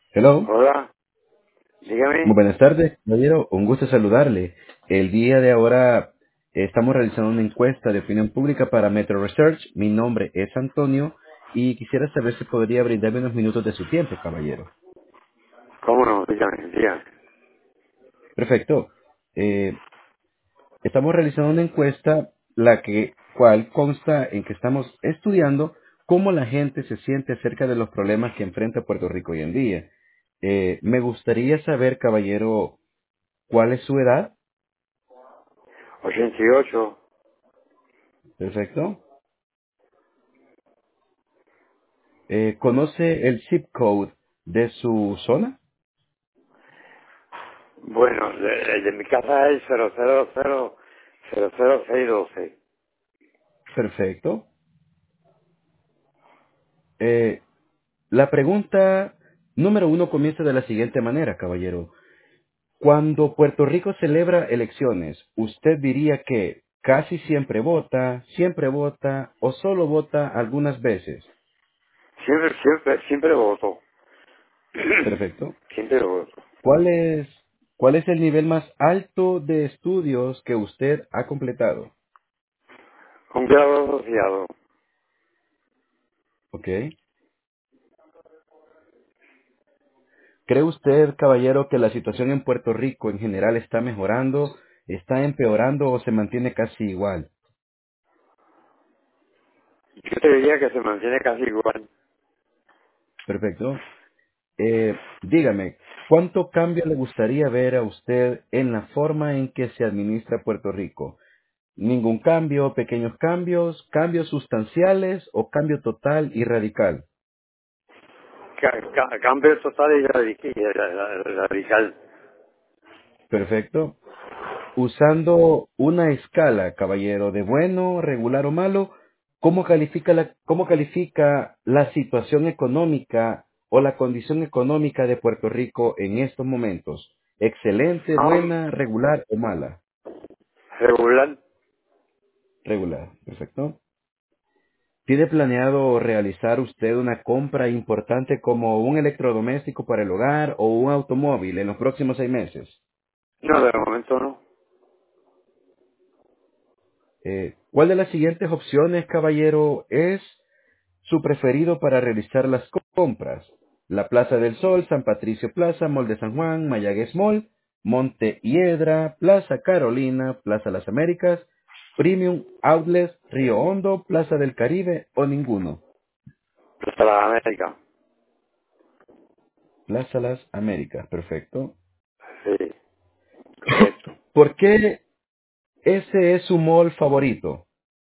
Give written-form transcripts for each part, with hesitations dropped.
Hello, Hola, muy dígame. buenas tardes, caballero. Un gusto saludarle. El día de ahora estamos realizando una encuesta de opinión pública para Metro Research. Mi nombre es Antonio y quisiera saber si podría brindarme unos minutos de su tiempo, caballero. ¿Cómo no? Dígame. Perfecto. Eh, Estamos realizando una encuesta, cual consta en que estamos estudiando cómo la gente se siente acerca de los problemas que enfrenta Puerto Rico hoy en día. Me gustaría saber, caballero, cuál es su edad. 88. Perfecto. ¿Conoce el zip code de su zona? Bueno, el de mi casa es 00612. Perfecto. Eh, la pregunta número uno comienza de la siguiente manera, caballero. Cuando Puerto Rico celebra elecciones, ¿usted diría que casi siempre vota o solo vota algunas veces? Siempre voto. Perfecto. Siempre voto. ¿Cuál es, ¿Cuál es el nivel más alto de estudios que usted ha completado? Un grado asociado. ¿Ok? ¿Cree usted, caballero, que la situación en Puerto Rico en general está mejorando, está empeorando o se mantiene casi igual? Yo te diría que se mantiene casi igual. Perfecto. Dígame, ¿cuánto cambio le gustaría ver a usted en la forma en que se administra Puerto Rico? ¿Ningún cambio, pequeños cambios, cambios sustanciales o cambio total y radical? Cambio total y radical. Perfecto. Usando una escala, caballero, de bueno, regular o malo, ¿cómo califica la situación económica o la condición económica de Puerto Rico en estos momentos? ¿Excelente, Ah, buena, regular o mala? regular. Regular, perfecto. ¿Tiene planeado realizar usted una compra importante como un electrodoméstico para el hogar o un automóvil en los próximos 6 meses? No, de momento no. ¿Cuál de las siguientes opciones, caballero, es su preferido para realizar las compras? La Plaza del Sol, San Patricio Plaza, Mall de San Juan, Mayagüez Mall, Monte Hiedra, Plaza Carolina, Plaza Las Américas, Premium Outlets, Río Hondo, Plaza del Caribe o ninguno. Hasta la América. Plaza Las Américas, perfecto. Sí, correcto. ¿Por qué ese es su mall favorito?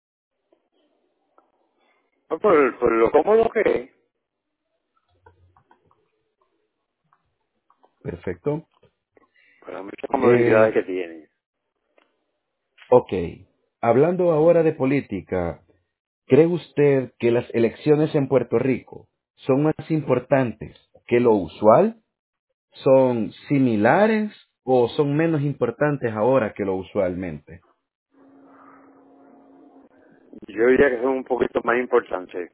No, por lo cómodo que es. Perfecto. Por las muchas comodidades Eh, que tiene. ok. Hablando ahora de política, ¿cree usted que las elecciones en Puerto Rico son más importantes que lo usual? ¿Son similares o son menos importantes ahora que lo usualmente? Yo diría que son un poquito más importantes.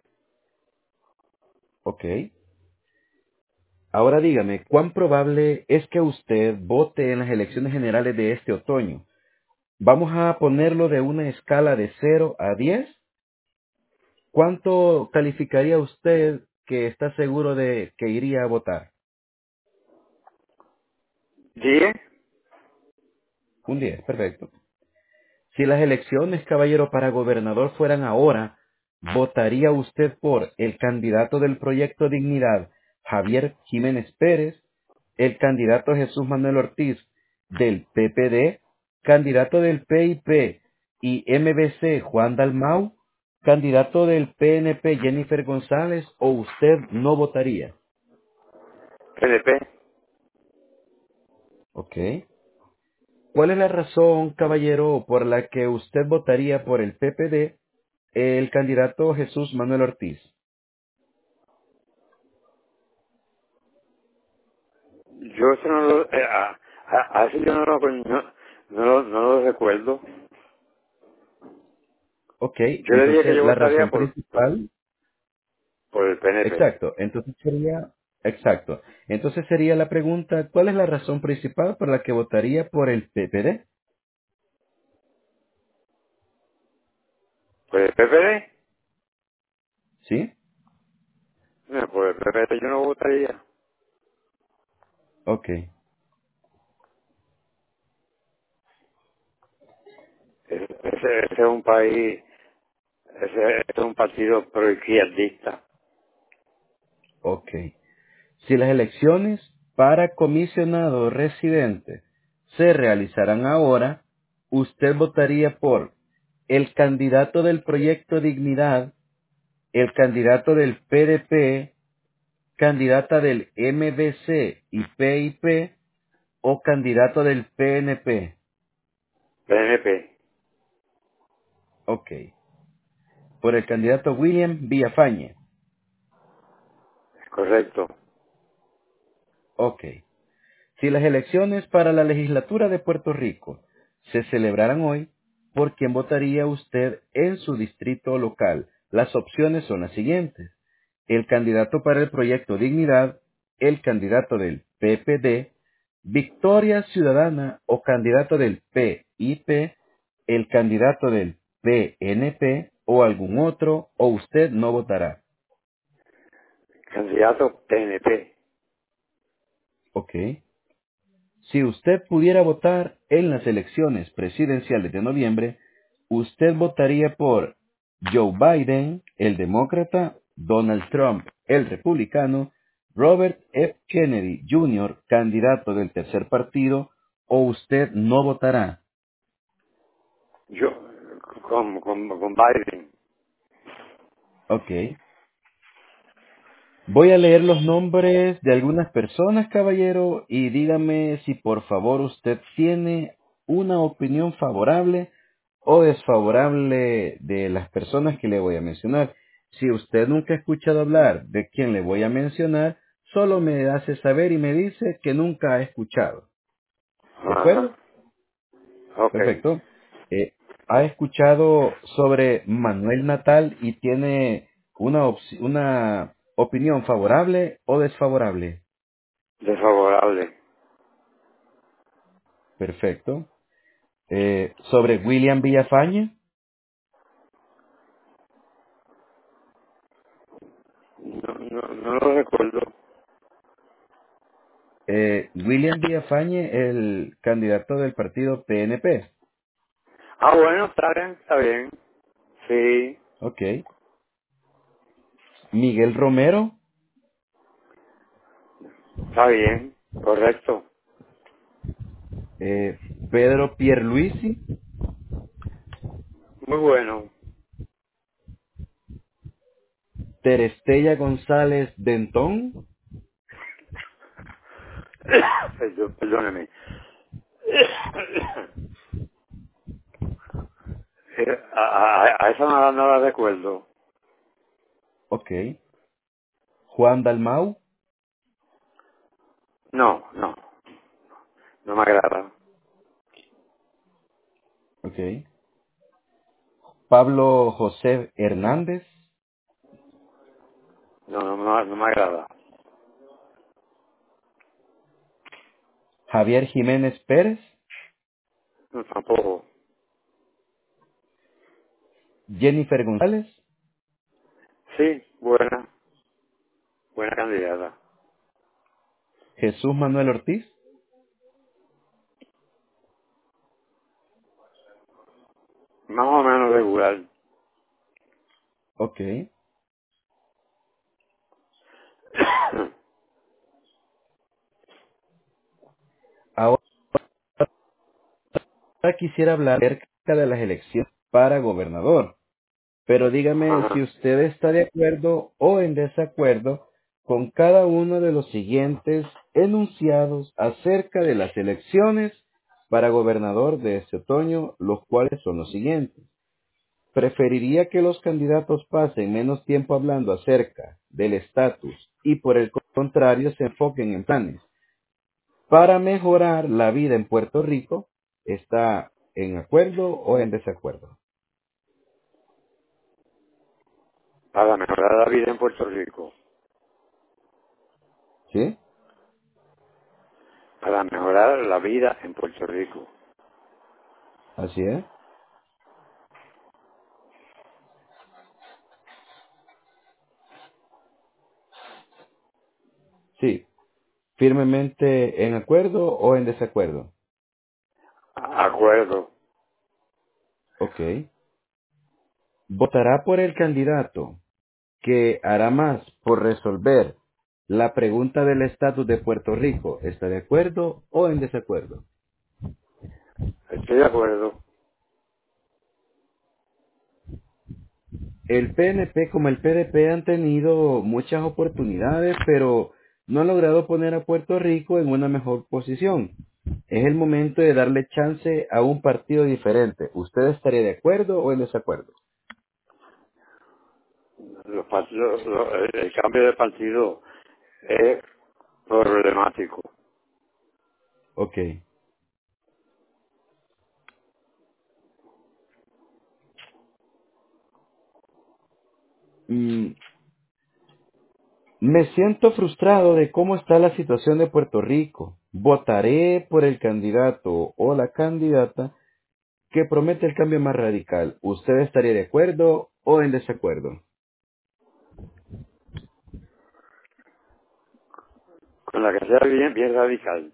Ok. Ahora dígame, ¿cuán probable es que usted vote en las elecciones generales de este otoño? Vamos a ponerlo de una escala de 0 a 10. ¿Cuánto calificaría usted que está seguro de que iría a votar? ¿10? Un 10, perfecto. Si las elecciones, caballero, para gobernador fueran ahora, ¿votaría usted por el candidato del Proyecto Dignidad, Javier Jiménez Pérez, el candidato Jesús Manuel Ortiz del PPD, candidato del PIP y MBC Juan Dalmau, candidato del PNP Jennifer González o usted no votaría? PNP. ¿Ok? ¿Cuál es la razón, caballero, por la que usted votaría por el PPD, el candidato Jesús Manuel Ortiz? Yo eso no lo... a eso yo no lo recuerdo. Ok, Yo le dije que entonces yo la votaría razón principal, por el PNP. exacto, entonces sería, Exacto. Entonces sería la pregunta, ¿cuál es la razón principal por la que votaría por el PPD? Pues el PPD, ¿Sí? no, por el PPD yo no votaría. Ok, Ese es un país, ese es un partido proizquierdista. ok. Si las elecciones para comisionado residente se realizarán ahora, usted votaría por el candidato del proyecto Dignidad, el candidato del PDP, candidata del MDC y PIP o candidato del PNP. PNP, Ok. Por el candidato William Villafañe. es correcto. Ok. Si las elecciones para la legislatura de Puerto Rico se celebraran hoy, ¿por quién votaría usted en su distrito local? Las opciones son las siguientes. El candidato para el proyecto Dignidad, el candidato del PPD, Victoria Ciudadana o candidato del PIP, el candidato del PNP o algún otro, o usted no votará. Candidato PNP. Ok. Si usted pudiera votar en las elecciones presidenciales de noviembre, usted votaría por Joe Biden, el demócrata, Donald Trump, el republicano, Robert F. Kennedy Jr., candidato del tercer partido, o usted no votará. Yo, con Biden. Ok. Voy a leer los nombres de algunas personas, caballero, y dígame si por favor usted tiene una opinión favorable o desfavorable de las personas que le voy a mencionar. Si usted nunca ha escuchado hablar de quién le voy a mencionar, solo me hace saber y me dice que nunca ha escuchado. ¿De acuerdo? Ajá. Ok. Perfecto. ¿Ha escuchado sobre Manuel Natal y tiene una opinión favorable o desfavorable? Desfavorable. Perfecto. Sobre William Villafañe. No lo recuerdo. William Villafañe, el candidato del partido PNP. Ah, bueno, está bien, está bien. Sí, Ok. Miguel Romero. está bien. Correcto. eh, Pedro Pierluisi. Muy bueno. Terestella González Dentón. Perdóneme. A esa no la recuerdo. Ok. Juan Dalmau. No, no me agrada. Ok. Pablo José Hernández, No me agrada. Javier Jiménez Pérez, No, tampoco. Jennifer González, Sí, buena candidata. Jesús Manuel Ortiz. Más o menos regular. Ok. Ahora quisiera hablar acerca de las elecciones para gobernador, pero dígame si Ajá. usted está de acuerdo o en desacuerdo con cada uno de los siguientes enunciados acerca de las elecciones para gobernador de este otoño, los cuales son los siguientes. Preferiría que los candidatos pasen menos tiempo hablando acerca del estatus y por el contrario se enfoquen en planes para mejorar la vida en Puerto Rico. ¿Está en acuerdo o en desacuerdo? Para mejorar la vida en Puerto Rico. ¿Sí? para mejorar la vida en Puerto Rico. Así es. Sí. ¿Firmemente en acuerdo o en desacuerdo? Acuerdo. Ok. ¿Votará por el candidato que hará más por resolver la pregunta del estatus de Puerto Rico? ¿Está de acuerdo o en desacuerdo? Estoy de acuerdo. El PNP como el PDP han tenido muchas oportunidades, pero no han logrado poner a Puerto Rico en una mejor posición. Es el momento de darle chance a un partido diferente. ¿Usted estaría de acuerdo o en desacuerdo? El cambio de partido es problemático. Ok. Mm, Me siento frustrado de cómo está la situación de Puerto Rico. Votaré por el candidato o la candidata que promete el cambio más radical. ¿Usted estaría de acuerdo o en desacuerdo? Con la que sea bien radical.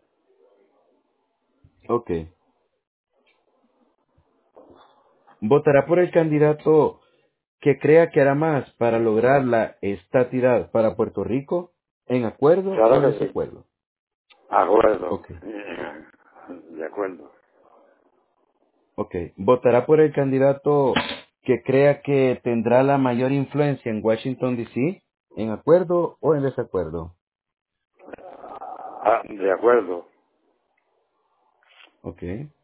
Ok. ¿Votará por el candidato que crea que hará más para lograr la estatidad para Puerto Rico? ¿En acuerdo o Claro en que sí. desacuerdo? Acuerdo. Ok. De acuerdo. Ok. ¿Votará por el candidato que crea que tendrá la mayor influencia en Washington, D.C.? ¿En acuerdo o en desacuerdo? De acuerdo. Ok.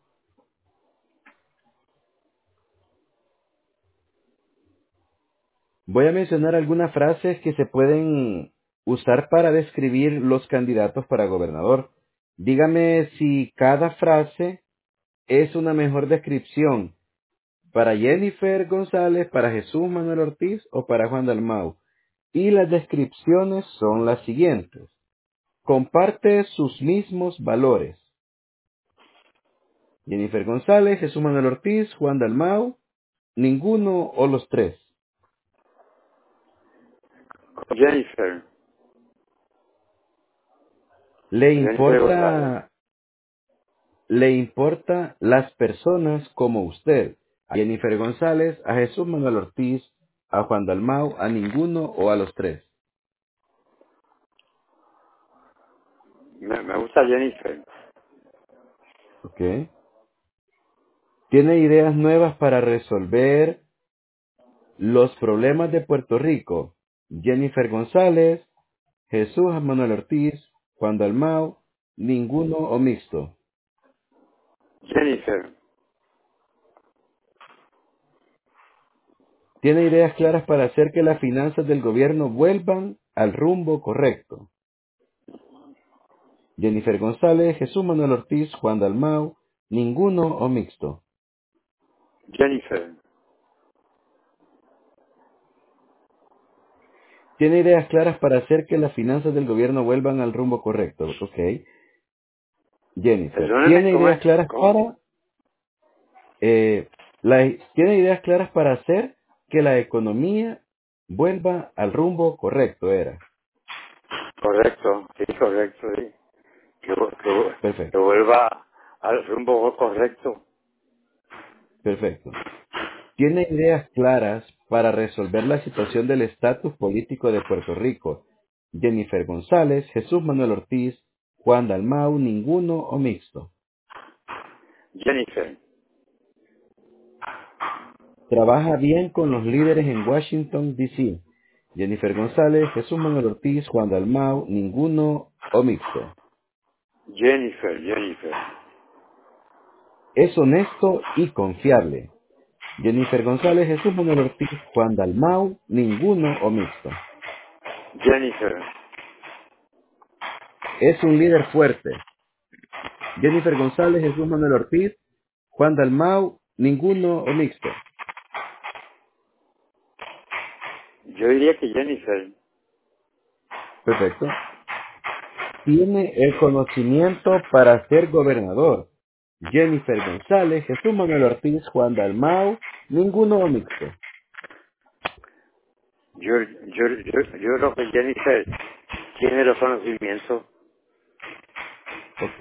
Voy a mencionar algunas frases que se pueden usar para describir los candidatos para gobernador. Dígame si cada frase es una mejor descripción para Jennifer González, para Jesús Manuel Ortiz o para Juan Dalmau. Y las descripciones son las siguientes. Comparte sus mismos valores. Jennifer González, Jesús Manuel Ortiz, Juan Dalmau, ninguno o los tres. Jennifer. Le Jennifer González. importa, le importa las personas como usted. A Jennifer González, a Jesús Manuel Ortiz, a Juan Dalmau, a ninguno o a los tres. Me gusta Jennifer. ¿Ok? Tiene ideas nuevas para resolver los problemas de Puerto Rico. Jennifer González, Jesús Manuel Ortiz, Juan Dalmau, ninguno o mixto. Jennifer. Tiene ideas claras para hacer que las finanzas del gobierno vuelvan al rumbo correcto. Jennifer González, Jesús Manuel Ortiz, Juan Dalmau, ninguno o mixto. Jennifer. Tiene ideas claras para hacer que las finanzas del gobierno vuelvan al rumbo correcto. Ok. Jennifer. Perdóneme, Tiene ideas claras ¿cómo? para tiene ideas claras para hacer que la economía vuelva al rumbo correcto, era. Correcto, sí, correcto, sí. Que Perfecto, vuelva al rumbo correcto. perfecto. Tiene ideas claras para resolver la situación del estatus político de Puerto Rico. Jennifer González, Jesús Manuel Ortiz, Juan Dalmau, ninguno o mixto. Jennifer. Trabaja bien con los líderes en Washington, D.C. Jennifer González, Jesús Manuel Ortiz, Juan Dalmau, ninguno o mixto. Jennifer. Es honesto y confiable. Jennifer González, Jesús Manuel Ortiz, Juan Dalmau, ninguno o mixto. Jennifer. Es un líder fuerte. Jennifer González, Jesús Manuel Ortiz, Juan Dalmau, ninguno o mixto. Yo diría que Jennifer. Perfecto. tiene el conocimiento para ser gobernador? Jennifer González, Jesús Manuel Ortiz, Juan Dalmau, ninguno o mixto. Yo creo que Jennifer tiene los conocimientos. Ok.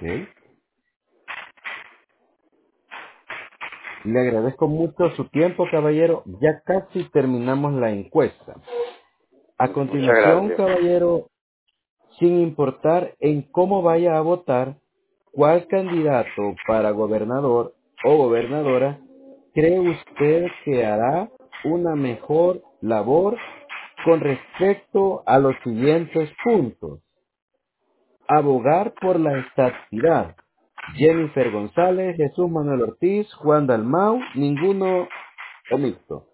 Le agradezco mucho su tiempo, caballero. Ya casi terminamos la encuesta. A Muchas continuación, gracias. caballero, sin importar en cómo vaya a votar, cuál candidato para gobernador o gobernadora cree usted que hará una mejor labor con respecto a los siguientes puntos. Abogar por la estabilidad. Jennifer González, Jesús Manuel Ortiz, Juan Dalmau, ninguno o mixto.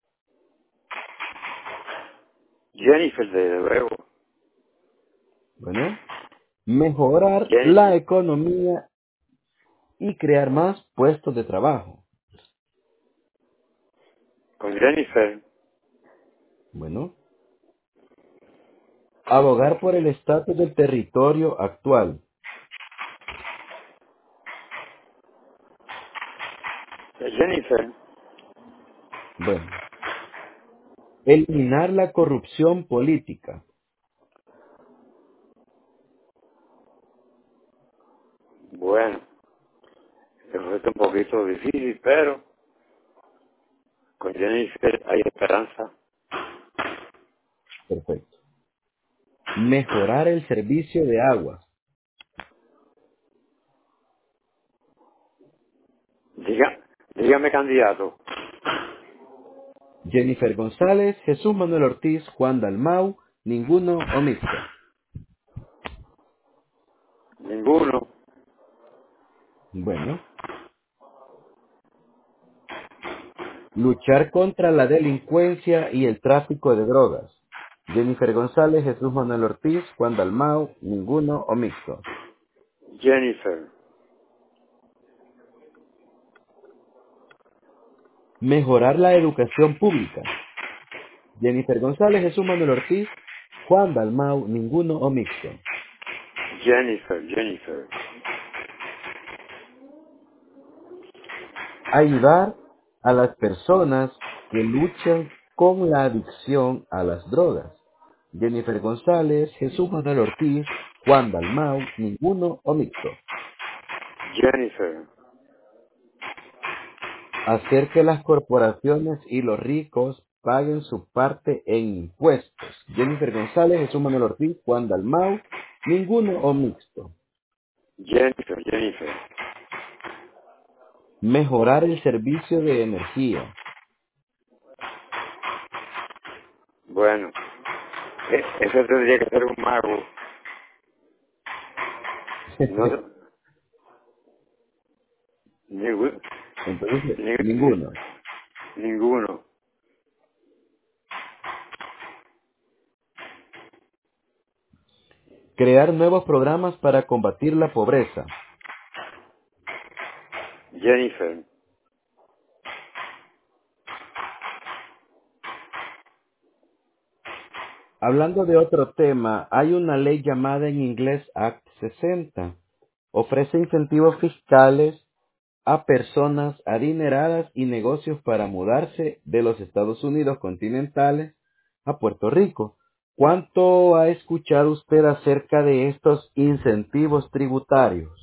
Jennifer, desde luego. Bueno, mejorar la Jennifer, economía y crear más puestos de trabajo. con Jennifer. Bueno, abogar por el estatus del territorio actual. Jennifer, Bueno, eliminar la corrupción política. bueno, eso es un poquito difícil, pero con Jennifer hay esperanza. Perfecto. Mejorar el servicio de agua. Dígame candidato. Jennifer González, Jesús Manuel Ortiz, Juan Dalmau, ninguno o mixto. Ninguno. Bueno, luchar contra la delincuencia y el tráfico de drogas. Jennifer González, Jesús Manuel Ortiz, Juan Dalmau, ninguno o mixto. Jennifer. Mejorar la educación pública. Jennifer González, Jesús Manuel Ortiz, Juan Dalmau, ninguno o mixto. Jennifer. Ayudar a las personas que luchan con la adicción a las drogas. Jennifer González, Jesús Manuel Ortiz, Juan Dalmau, ninguno o mixto. Jennifer. Hacer que las corporaciones y los ricos paguen su parte en impuestos. Jennifer González, Jesús Manuel Ortiz, Juan Dalmau, ninguno o mixto. Jennifer. Mejorar el servicio de energía. Bueno, eso tendría que ser un mago. No, ningún- Entonces, ni- ninguno. ninguno. Crear nuevos programas para combatir la pobreza. Jennifer. Hablando de otro tema, hay una ley llamada en inglés Act 60. Ofrece incentivos fiscales a personas adineradas y negocios para mudarse de los Estados Unidos continentales a Puerto Rico. ¿Cuánto ha escuchado usted acerca de estos incentivos tributarios?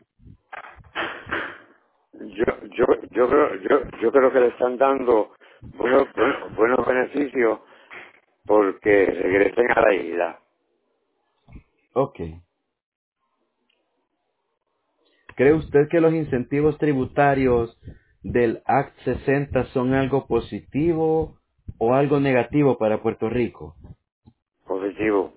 Yo creo que le están dando buenos beneficios porque regresen a la isla. Ok. ¿Cree usted que los incentivos tributarios del Act 60 son algo positivo o algo negativo para Puerto Rico? Positivo.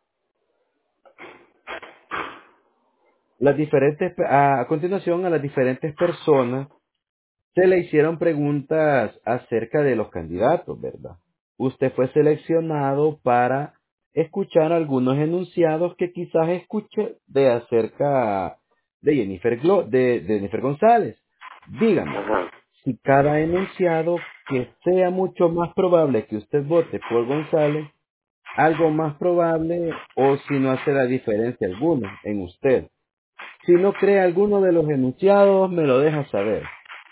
A continuación, a las diferentes personas se le hicieron preguntas acerca de los candidatos, ¿verdad? Usted fue seleccionado para escuchar algunos enunciados que quizás escuche de acerca de de Jennifer González. Dígame, Ajá. si cada enunciado que sea mucho más probable que usted vote por González, algo más probable o si no hace la diferencia alguna en usted. Si no cree alguno de los enunciados, me lo deja saber.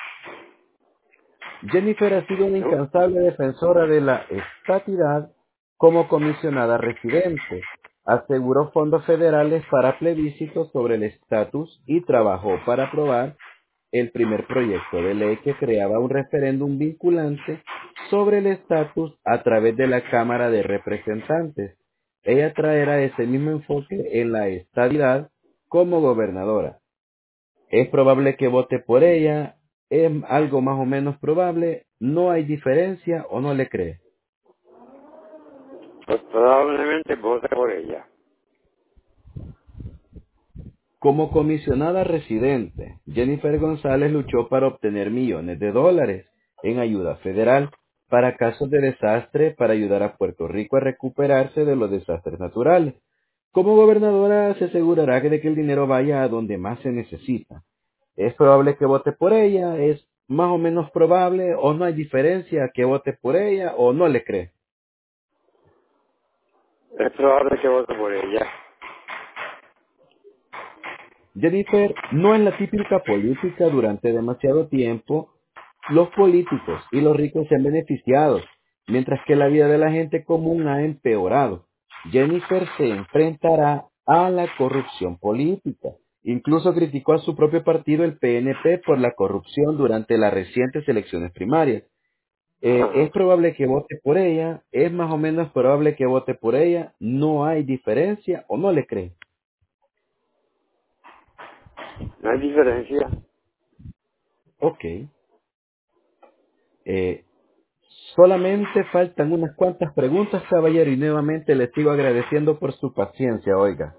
Jennifer ha sido una ¿no? incansable defensora de la estatidad como comisionada residente. Aseguró fondos federales para plebiscitos sobre el estatus y trabajó para aprobar el primer proyecto de ley que creaba un referéndum vinculante sobre el estatus a través de la Cámara de Representantes. Ella traerá ese mismo enfoque en la estadidad como gobernadora. Es probable que vote por ella, es algo más o menos probable, no hay diferencia o no le cree. Pues probablemente vote por ella. Como comisionada residente, Jennifer González luchó para obtener millones de dólares en ayuda federal para casos de desastre para ayudar a Puerto Rico a recuperarse de los desastres naturales. Como gobernadora se asegurará de que el dinero vaya a donde más se necesita. Es probable que vote por ella, es más o menos probable o no hay diferencia que vote por ella o no le cree. Es probable que vote por ella. Jennifer no es la típica política. Durante demasiado tiempo, los políticos y los ricos se han beneficiado, mientras que la vida de la gente común ha empeorado. Jennifer se enfrentará a la corrupción política. Incluso criticó a su propio partido, el PNP, por la corrupción durante las recientes elecciones primarias. Es Ajá. probable que vote por ella, es más o menos probable que vote por ella, no hay diferencia o no le cree. No hay diferencia. Ok. Eh, Solamente faltan unas cuantas preguntas, caballero, y nuevamente le sigo agradeciendo por su paciencia, oiga.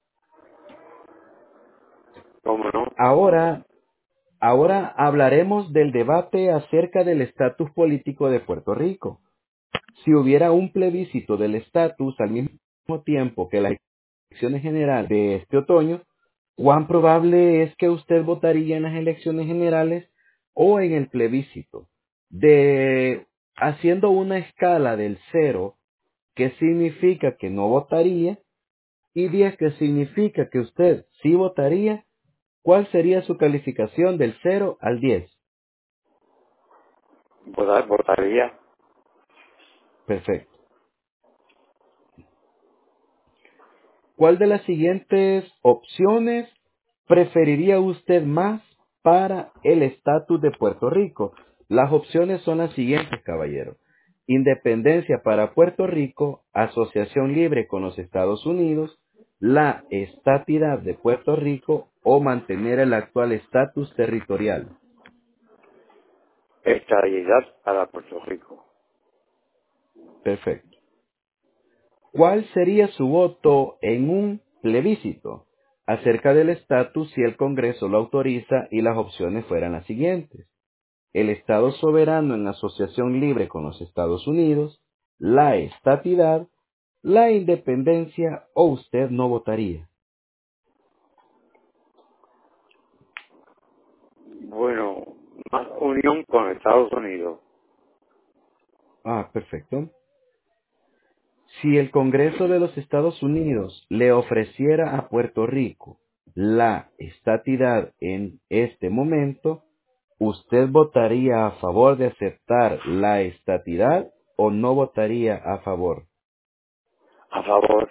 ¿Cómo no? Ahora, ahora hablaremos del debate acerca del estatus político de Puerto Rico. Si hubiera un plebiscito del estatus al mismo tiempo que las elecciones generales de este otoño, ¿cuán probable es que usted votaría en las elecciones generales o en el plebiscito? Haciendo una escala del 0, que significa que no votaría, y 10, que significa que usted sí votaría, ¿cuál sería su calificación del 0 al 10? Votaría. Perfecto. ¿Cuál de las siguientes opciones preferiría usted más para el estatus de Puerto Rico? Las opciones son las siguientes, caballero. Independencia para Puerto Rico, asociación libre con los Estados Unidos, la estatidad de Puerto Rico o mantener el actual estatus territorial. Estabilidad para Puerto Rico. Perfecto. ¿Cuál sería su voto en un plebiscito acerca del estatus si el Congreso lo autoriza y las opciones fueran las siguientes? El Estado soberano en asociación libre con los Estados Unidos, la estatidad, la independencia o usted no votaría. Bueno, más unión con Estados Unidos. Ah, perfecto. Si el Congreso de los Estados Unidos le ofreciera a Puerto Rico la estatidad en este momento, ¿usted votaría a favor de aceptar la estatidad o no votaría a favor? A favor.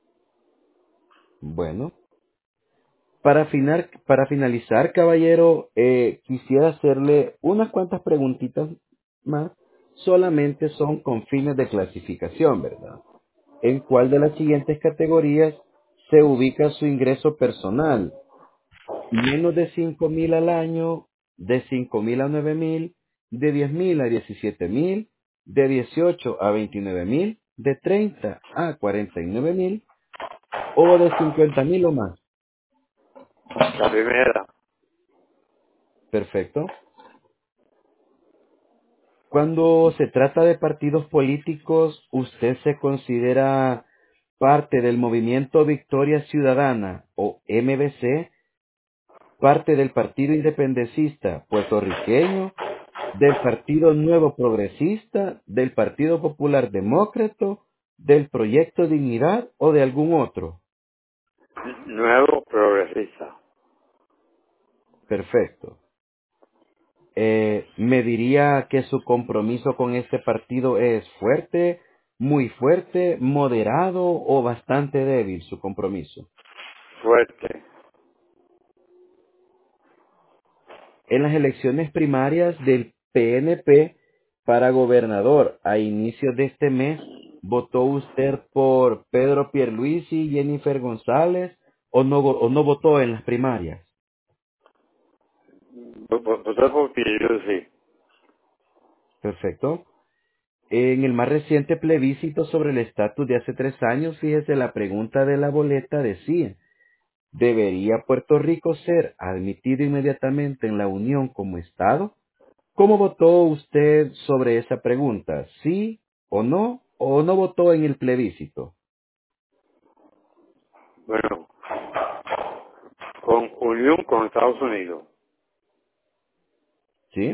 Bueno, para finalizar, caballero, quisiera hacerle unas cuantas preguntitas más. Solamente son con fines de clasificación, ¿verdad? ¿En cuál de las siguientes categorías se ubica su ingreso personal? Menos de 5,000 al año, de 5,000 a 9,000, de 10,000 a 17,000, de 18 a 29,000, de 30 a 49,000 o de 50,000 o más. La primera. Perfecto. Cuando se trata de partidos políticos, ¿usted se considera parte del movimiento Victoria Ciudadana o MBC, parte del Partido Independentista puertorriqueño, del Partido Nuevo Progresista, del Partido Popular Demócrata ¿Del proyecto Dignidad o de algún otro? Nuevo progresista. Perfecto. ¿Me diría que su compromiso con este partido es fuerte, muy fuerte, moderado o bastante débil su compromiso? Fuerte. En las elecciones primarias del PNP para gobernador a inicios de este mes, ¿votó usted por Pedro Pierluisi y Jennifer González o no votó en las primarias? Voté por Pierluisi. Perfecto. En el más reciente plebiscito sobre el estatus de hace 3 años, fíjese, la pregunta de la boleta decía, ¿debería Puerto Rico ser admitido inmediatamente en la Unión como Estado? ¿Cómo votó usted sobre esa pregunta? ¿Sí o no votó en el plebiscito? Bueno, con unión con Estados Unidos. ¿Sí?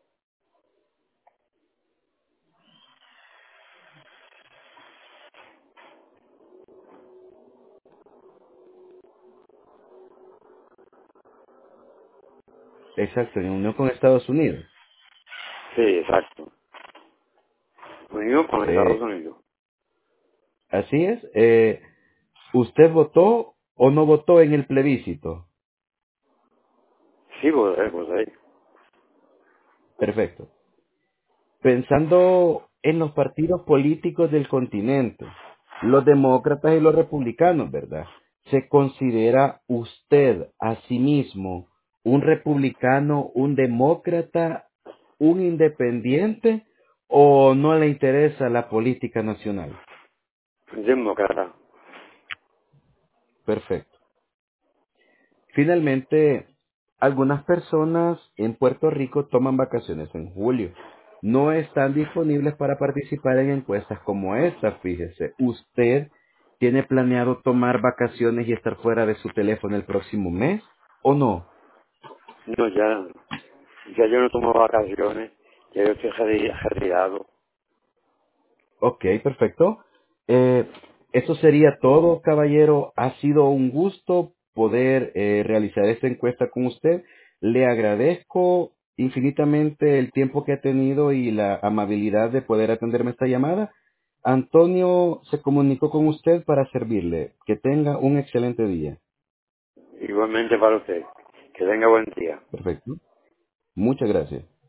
Exacto, en unión con Estados Unidos. Sí, exacto. Unión con Estados Eh, Unidos. Así es. ¿Usted votó o no votó en el plebiscito? Sí, voté. Perfecto. Pensando en los partidos políticos del continente, los demócratas y los republicanos, ¿verdad? ¿Se considera usted a sí mismo un republicano, un demócrata, un independiente o no le interesa la política nacional? Demócrata. Perfecto. Finalmente, algunas personas en Puerto Rico toman vacaciones en julio. No están disponibles para participar en encuestas como esta, fíjese. ¿Usted tiene planeado tomar vacaciones y estar fuera de su teléfono el próximo mes o no? No, ya yo no tomo vacaciones. Ya yo estoy retirado. Ok, perfecto. Eh, Eso sería todo, caballero. Ha sido un gusto poder realizar esta encuesta con usted. Le agradezco infinitamente el tiempo que ha tenido y la amabilidad de poder atenderme esta llamada. Antonio se comunicó con usted para servirle. Que tenga un excelente día. Igualmente para usted. Que tenga buen día. Perfecto. Muchas gracias.